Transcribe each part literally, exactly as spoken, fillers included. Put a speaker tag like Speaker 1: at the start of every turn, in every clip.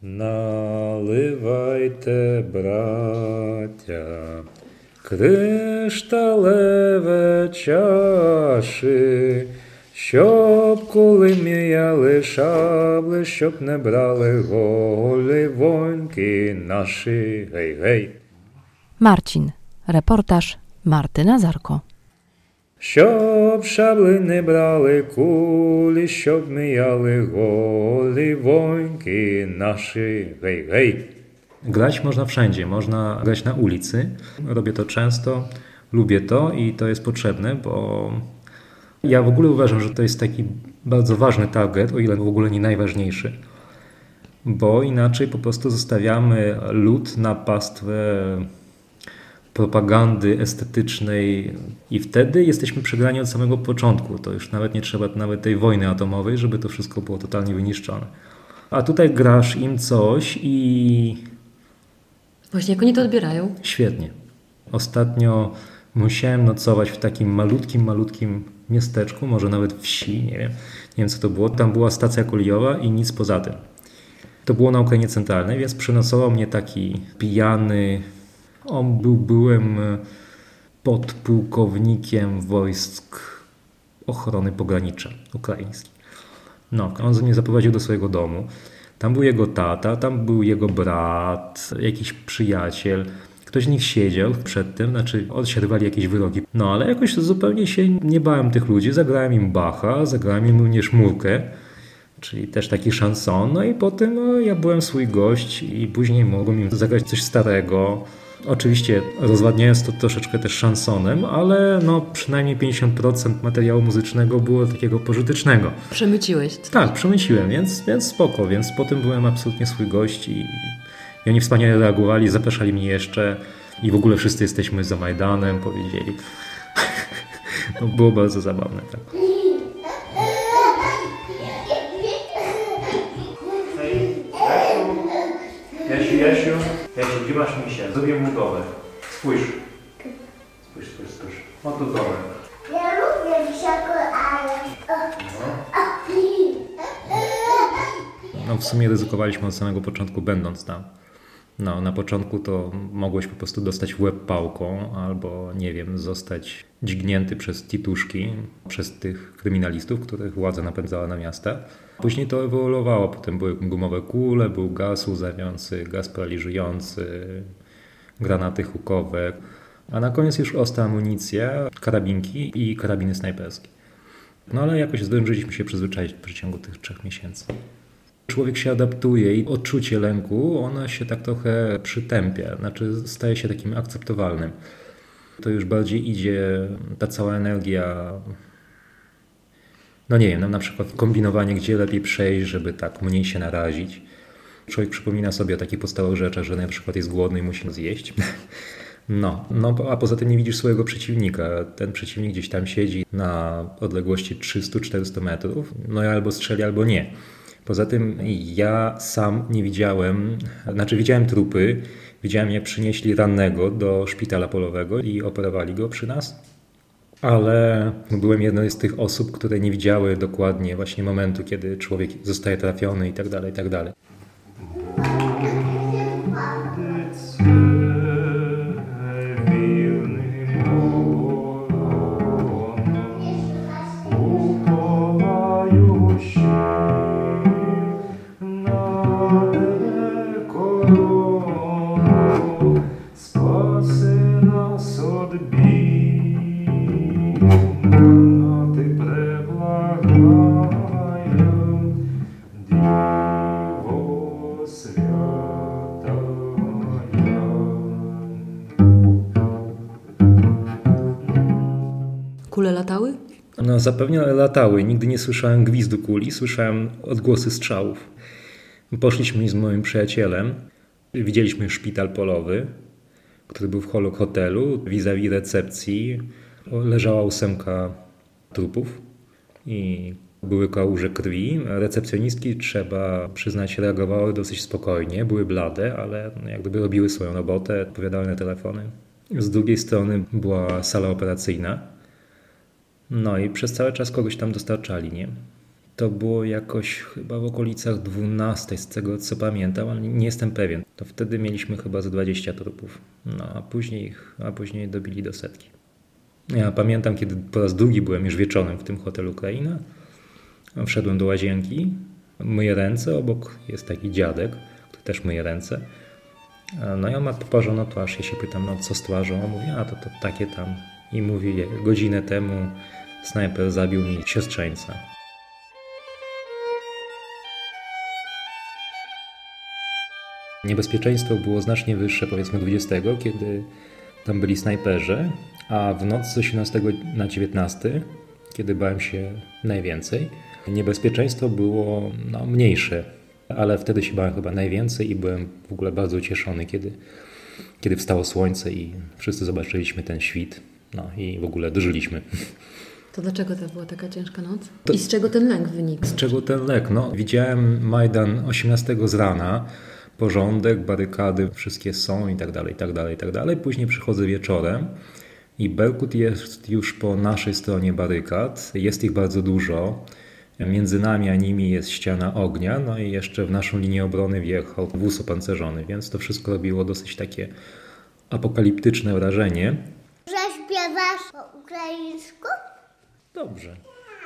Speaker 1: Наливайте, браття, кришталеве чаші, щоб коли м'яли шабли, щоб не брали голі воńki наші. Гей, гей.
Speaker 2: Marcin. Reportaż Marty Nazarko.
Speaker 1: Щоб шабли не брали кулі, щоб м'яли голі воńki наші. Гей, гей. Grać można wszędzie, można grać na ulicy. Robię to często, lubię to i to jest potrzebne, bo ja w ogóle uważam, że to jest taki bardzo ważny target, o ile w ogóle nie najważniejszy, bo inaczej po prostu zostawiamy lud na pastwę propagandy estetycznej i wtedy jesteśmy przegrani od samego początku. To już nawet nie trzeba nawet tej wojny atomowej, żeby to wszystko było totalnie wyniszczone. A tutaj grasz im coś i...
Speaker 3: Właśnie, jak oni to odbierają?
Speaker 1: Świetnie. Ostatnio musiałem nocować w takim malutkim, malutkim miasteczku, może nawet wsi, nie wiem, nie wiem co to było. Tam była stacja kolejowa i nic poza tym. To było na Ukrainie Centralnej, więc przynosował mnie taki pijany... On był byłym podpułkownikiem wojsk ochrony pogranicza ukraińskiej. No, on mnie zaprowadził do swojego domu. Tam był jego tata, tam był jego brat, jakiś przyjaciel. Ktoś z nich siedział przed tym, znaczy odsiadywali jakieś wyroki. No ale jakoś zupełnie się nie bałem tych ludzi. Zagrałem im Bacha, zagrałem im również Murkę, czyli też taki chanson. No i potem no, ja byłem swój gość i później mogłem im zagrać coś starego. Oczywiście rozwadniając to troszeczkę też chansonem, ale no przynajmniej pięćdziesiąt procent materiału muzycznego było takiego pożytecznego.
Speaker 3: Przemyciłeś.
Speaker 1: Tak, przemyciłem, więc, więc spoko, więc potem byłem absolutnie swój gość i, i oni wspaniale reagowali, zapraszali mnie jeszcze i w ogóle wszyscy jesteśmy za Majdanem, powiedzieli. No, było bardzo zabawne, tak. Jasiu, Jasiu, Jasiu, gdzie masz misia? Zrobię mu dołek. Spójrz. Spójrz, spójrz, spójrz. O tu dołek.
Speaker 4: Ja lubię czekolady.
Speaker 1: No w sumie ryzykowaliśmy od samego początku będąc tam. No na początku to mogłeś po prostu dostać w łeb pałką albo nie wiem, zostać dźgnięty przez tituszki, przez tych kryminalistów, których władza napędzała na miasta. Później to ewoluowało, potem były gumowe kule, był gaz łzawiący, gaz paraliżujący, granaty hukowe, a na koniec już ostra amunicja, karabinki i karabiny snajperskie. No ale jakoś zdążyliśmy się przyzwyczaić w przeciągu tych trzech miesięcy. Człowiek się adaptuje i odczucie lęku, ono się tak trochę przytępia, znaczy staje się takim akceptowalnym. To już bardziej idzie ta cała energia, no nie wiem, na przykład kombinowanie, gdzie lepiej przejść, żeby tak mniej się narazić. Człowiek przypomina sobie o takich podstawowych rzeczach, że na przykład jest głodny i musi zjeść. No, no, a poza tym nie widzisz swojego przeciwnika. Ten przeciwnik gdzieś tam siedzi na odległości trzysta czterysta metrów, no i albo strzeli, albo nie. Poza tym ja sam nie widziałem, znaczy widziałem trupy, widziałem jak przynieśli rannego do szpitala polowego i operowali go przy nas, ale byłem jedną z tych osób, które nie widziały dokładnie właśnie momentu, kiedy człowiek zostaje trafiony i tak dalej, i tak dalej.
Speaker 3: Kule latały?
Speaker 1: No zapewne latały. Nigdy nie słyszałem gwizdu kuli, słyszałem odgłosy strzałów. Poszliśmy z moim przyjacielem, widzieliśmy szpital polowy, który był w holu hotelu, vis-a-vis recepcji. Leżała ósemka trupów i były kałuże krwi. Recepcjonistki, trzeba przyznać, reagowały dosyć spokojnie, były blade, ale jak gdyby robiły swoją robotę, odpowiadały na telefony. Z drugiej strony była sala operacyjna. No i przez cały czas kogoś tam dostarczali, nie? To było jakoś chyba w okolicach dwunastej, z tego co pamiętam, ale nie jestem pewien. To wtedy mieliśmy chyba z dwadzieścia trupów, no a później, a później dobili do setki. Ja pamiętam, kiedy po raz drugi byłem już wieczorem w tym hotelu Kraina. Wszedłem do łazienki, myję ręce, obok jest taki dziadek, który też myje ręce. No i on ma poparzoną twarz, ja się pytam, no co z twarzą? On mówi, a to, to takie tam. I mówi, godzinę temu snajper zabił mi siostrzeńca. Niebezpieczeństwo było znacznie wyższe, powiedzmy dwudziestego, kiedy tam byli snajperzy, a w noc z osiemnastego na dziewiętnasty, kiedy bałem się najwięcej, niebezpieczeństwo było no, mniejsze, ale wtedy się bałem chyba najwięcej i byłem w ogóle bardzo ucieszony, kiedy, kiedy wstało słońce i wszyscy zobaczyliśmy ten świt, no i w ogóle dożyliśmy.
Speaker 3: To dlaczego to była taka ciężka noc? To I z czego ten lęk wynikł?
Speaker 1: Z czego ten lęk? No, widziałem Majdan osiemnastego z rana, porządek, barykady, wszystkie są i tak dalej, i tak dalej, i tak dalej. Później przychodzę wieczorem i Berkut jest już po naszej stronie barykad. Jest ich bardzo dużo. Między nami a nimi jest ściana ognia, no i jeszcze w naszą linię obrony wjechał wóz opancerzony, więc to wszystko robiło dosyć takie apokaliptyczne wrażenie.
Speaker 4: Zaśpiewasz po ukraińsku?
Speaker 1: Dobrze.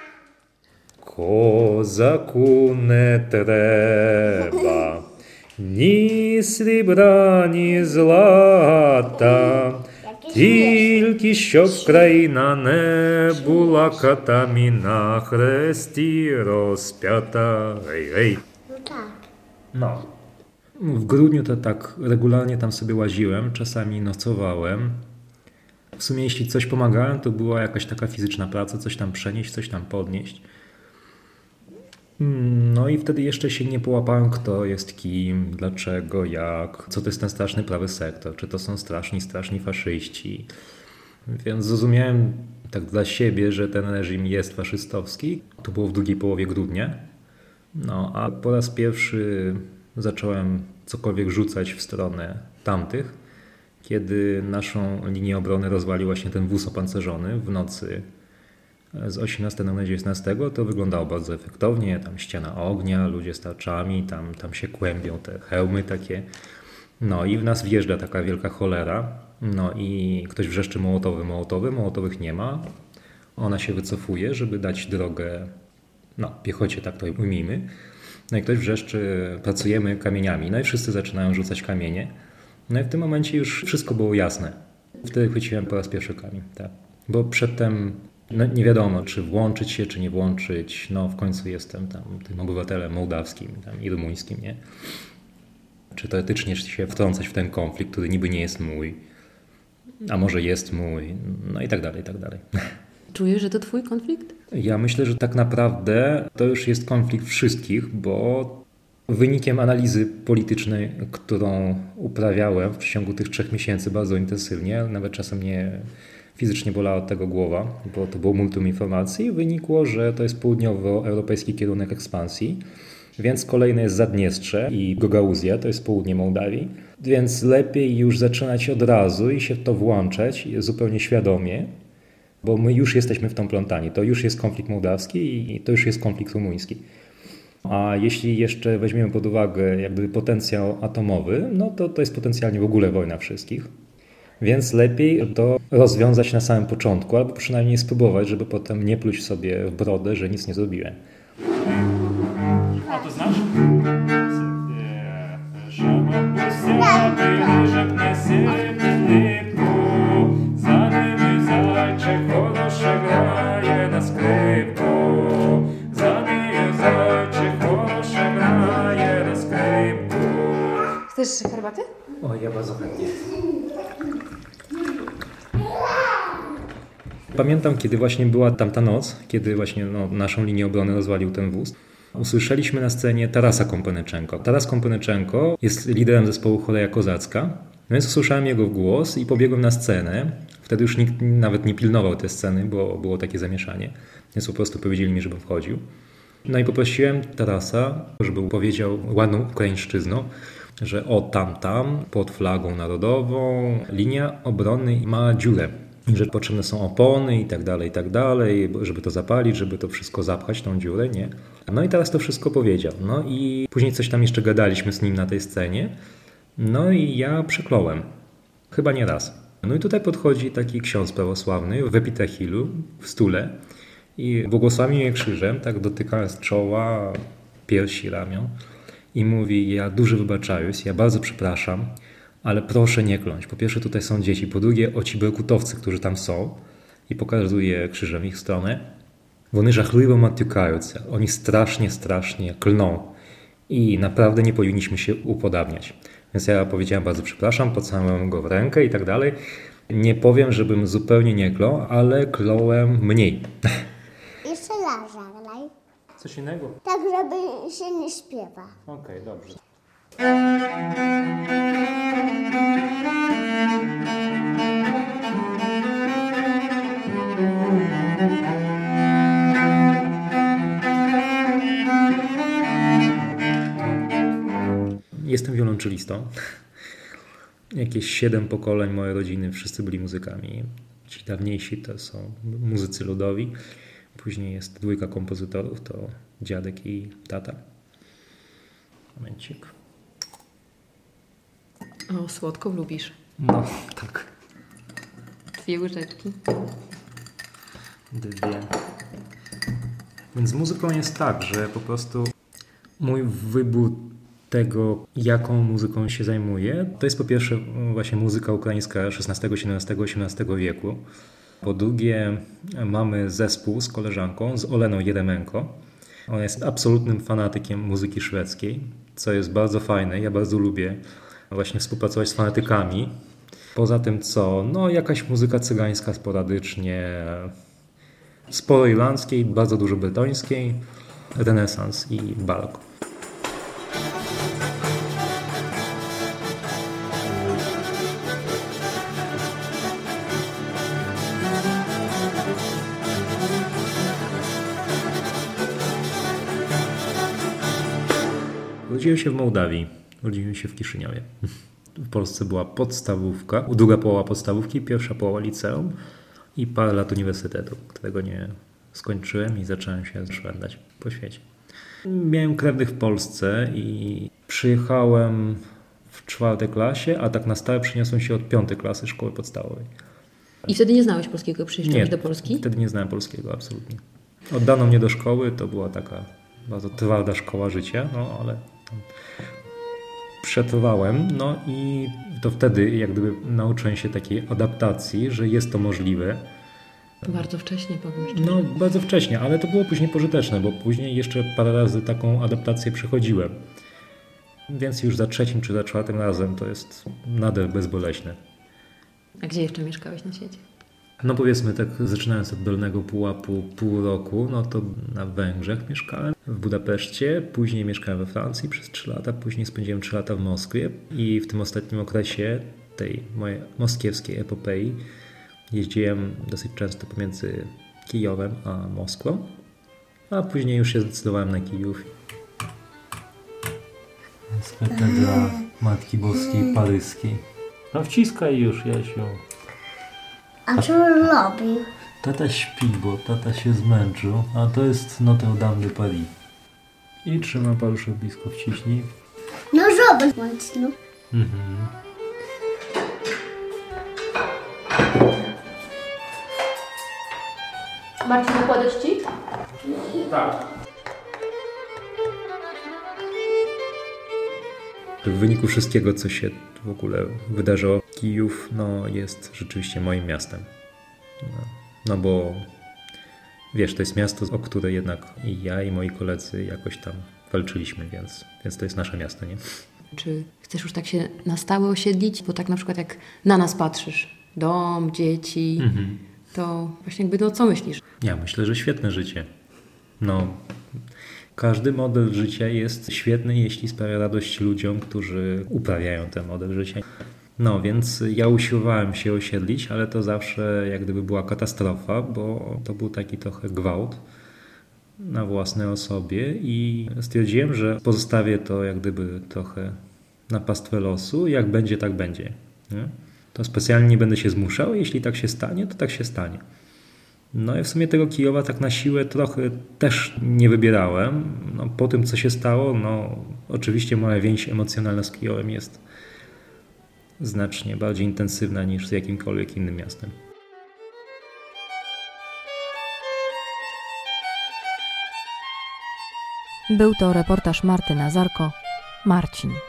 Speaker 1: Kozaku не треба, ні срібра, ні злата, тільки щоб країна не була катами на хресті розп'ята. Ej, ej.
Speaker 4: No tak.
Speaker 1: No. W grudniu to tak regularnie tam sobie łaziłem, czasami nocowałem. W sumie jeśli coś pomagałem, to była jakaś taka fizyczna praca, coś tam przenieść, coś tam podnieść. No i wtedy jeszcze się nie połapałem, kto jest kim, dlaczego, jak, co to jest ten straszny prawy sektor, czy to są straszni, straszni faszyści. Więc zrozumiałem tak dla siebie, że ten reżim jest faszystowski. To było w drugiej połowie grudnia. No a po raz pierwszy zacząłem cokolwiek rzucać w stronę tamtych, kiedy naszą linię obrony rozwalił właśnie ten wóz opancerzony w nocy z osiemnastego na dziewiętnastego, to wyglądało bardzo efektownie. Tam ściana ognia, ludzie z tarczami, tam, tam się kłębią te hełmy takie. No i w nas wjeżdża taka wielka cholera. No i ktoś wrzeszczy mołotowy, mołotowy, mołotowych nie ma. Ona się wycofuje, żeby dać drogę, no piechocie, tak to ujmijmy. No i ktoś wrzeszczy, pracujemy kamieniami. No i wszyscy zaczynają rzucać kamienie. No i w tym momencie już wszystko było jasne. Wtedy chwyciłem po raz pierwszy kamień, tak. Bo przedtem no, nie wiadomo, czy włączyć się, czy nie włączyć. No w końcu jestem tam tym obywatelem mołdawskim tam, i rumuńskim, nie? Czy teoretycznie się wtrącać w ten konflikt, który niby nie jest mój, a może jest mój, no i tak dalej, i tak dalej.
Speaker 3: Czujesz, że to twój konflikt?
Speaker 1: Ja myślę, że tak naprawdę to już jest konflikt wszystkich, bo wynikiem analizy politycznej, którą uprawiałem w ciągu tych trzech miesięcy bardzo intensywnie, nawet czasem mnie fizycznie bolała od tego głowa, bo to było multum informacji, wynikło, że to jest południowoeuropejski kierunek ekspansji, więc kolejne jest Zadniestrze i Gagauzja, to jest południe Mołdawii, więc lepiej już zaczynać od razu i się w to włączać zupełnie świadomie, bo my już jesteśmy w tą plątani. To już jest konflikt mołdawski i to już jest konflikt rumuński. A jeśli jeszcze weźmiemy pod uwagę jakby potencjał atomowy, no to to jest potencjalnie w ogóle wojna wszystkich. Więc lepiej to rozwiązać na samym początku, albo przynajmniej spróbować, żeby potem nie pluć sobie w brodę, że nic nie zrobiłem.
Speaker 5: A to znasz?
Speaker 6: Chcesz herbaty?
Speaker 1: O, ja bardzo chętnie. Pamiętam, kiedy właśnie była tamta noc, kiedy właśnie no, naszą linię obrony rozwalił ten wóz. Usłyszeliśmy na scenie Tarasa Komponeczenko. Taras Komponeczenko jest liderem zespołu Choreja Kozacka, no więc usłyszałem jego głos i pobiegłem na scenę. Wtedy już nikt nawet nie pilnował tej sceny, bo było takie zamieszanie, więc po prostu powiedzieli mi, żebym wchodził. No i poprosiłem Tarasa, żeby powiedział ładną ukraińszczyzną, że o tam, tam, pod flagą narodową, linia obrony ma dziurę. i że potrzebne są opony i tak dalej, i tak dalej, żeby to zapalić, żeby to wszystko zapchać, tą dziurę, nie? No i teraz to wszystko powiedział. No i później coś tam jeszcze gadaliśmy z nim na tej scenie. No i ja przekląłem. Chyba nie raz. No i tutaj podchodzi taki ksiądz prawosławny w epitachilu, w stule i błogosławi mnie krzyżem, tak dotykając czoła, piersi, ramion i mówi: ja duży wybaczając, ja bardzo przepraszam, ale proszę nie kląć. Po pierwsze tutaj są dzieci, po drugie o ci berkutowcy, którzy tam są, i pokazuje krzyżem ich stronę. Вони жахливо матюкаються, oni strasznie, strasznie klną i naprawdę nie powinniśmy się upodabniać. Więc ja powiedziałem: bardzo przepraszam, pocałowałem go w rękę i tak dalej. Nie powiem, żebym zupełnie nie klął, ale kląłem mniej.
Speaker 4: Jeszcze raz zagraj.
Speaker 1: Coś innego?
Speaker 4: Tak, żeby się nie śpiewa.
Speaker 1: Okej, dobrze. Jestem wiolonczelistą. Jakieś siedem pokoleń mojej rodziny, wszyscy byli muzykami. Ci dawniejsi to są muzycy ludowi. Później jest dwójka kompozytorów, to dziadek i tata. Momencik.
Speaker 3: O, słodko lubisz.
Speaker 1: No, tak.
Speaker 3: Dwie łyżeczki.
Speaker 1: Dwie. Więc z muzyką jest tak, że po prostu mój wybór tego, jaką muzyką się zajmuję, to jest po pierwsze właśnie muzyka ukraińska szesnastego, siedemnastego, osiemnastego wieku. Po drugie mamy zespół z koleżanką, z Oleną Jeremenko. Ona jest absolutnym fanatykiem muzyki szwedzkiej, co jest bardzo fajne. Ja bardzo lubię właśnie współpracować z fanatykami. Poza tym co? No jakaś muzyka cygańska sporadycznie, sporo irlandzkiej, bardzo dużo bretońskiej, renesans i barok. Urodziłem się w Mołdawii, urodziłem się w Kiszyniowie. W Polsce była podstawówka, druga połowa podstawówki, pierwsza połowa liceum i parę lat uniwersytetu, którego nie skończyłem i zacząłem się szwendać po świecie. Miałem krewnych w Polsce i przyjechałem w czwartej klasie, a tak na stałe przeniosłem się od piątej klasy szkoły podstawowej.
Speaker 3: I wtedy nie znałeś polskiego, przyjeżdżałeś
Speaker 1: Nie,
Speaker 3: do Polski?
Speaker 1: wtedy nie znałem polskiego, absolutnie. Oddano mnie do szkoły, to była taka bardzo twarda szkoła życia, no ale przetrwałem, no i to wtedy jak gdyby nauczyłem się takiej adaptacji, że jest to możliwe.
Speaker 3: Bardzo wcześnie, powiem szczerze.
Speaker 1: No bardzo wcześnie, ale to było później pożyteczne, bo później jeszcze parę razy taką adaptację przechodziłem. Więc już za trzecim czy za czwartym razem to jest nadal bezboleśne.
Speaker 3: A gdzie jeszcze mieszkałeś na świecie?
Speaker 1: No powiedzmy tak, zaczynając od Dolnego Pułapu pół roku, no to na Węgrzech mieszkałem, w Budapeszcie, później mieszkałem we Francji przez trzy lata, później spędziłem trzy lata w Moskwie i w tym ostatnim okresie tej mojej moskiewskiej epopei jeździłem dosyć często pomiędzy Kijowem a Moskwą, a później już się zdecydowałem na Kijów.
Speaker 5: Z katedra Matki Boskiej Paryskiej. No wciskaj już, Jasiu.
Speaker 4: A co robił?
Speaker 5: Tata śpi, bo tata się zmęczył, a to jest Notre Dame de Paris. I trzymam paluszek blisko, wciśnij.
Speaker 4: No zobacz mocno.
Speaker 5: Mhm.
Speaker 3: Marcin, nakładasz ci?
Speaker 1: Tak. W wyniku wszystkiego, co się w ogóle wydarzyło, Kijów no, jest rzeczywiście moim miastem. No, no bo wiesz, to jest miasto, o które jednak i ja, i moi koledzy jakoś tam walczyliśmy, więc, więc to jest nasze miasto, nie?
Speaker 3: Czy chcesz już tak się na stałe osiedlić? Bo tak na przykład jak na nas patrzysz, dom, dzieci,
Speaker 1: Mhm.
Speaker 3: to właśnie jakby no co myślisz?
Speaker 1: Ja myślę, że świetne życie. No, każdy model życia jest świetny, jeśli sprawia radość ludziom, którzy uprawiają ten model życia. No, więc ja usiłowałem się osiedlić, ale to zawsze jak gdyby była katastrofa, bo to był taki trochę gwałt na własnej osobie i stwierdziłem, że pozostawię to jak gdyby trochę na pastwę losu. Jak będzie, tak będzie. Nie? To specjalnie nie będę się zmuszał, jeśli tak się stanie, to tak się stanie. No i w sumie tego Kijowa tak na siłę trochę też nie wybierałem. No, po tym, co się stało, no oczywiście moja więź emocjonalna z Kijowem jest znacznie bardziej intensywna niż z jakimkolwiek innym miastem.
Speaker 2: Był to reportaż Marty Nazarko. Marcin.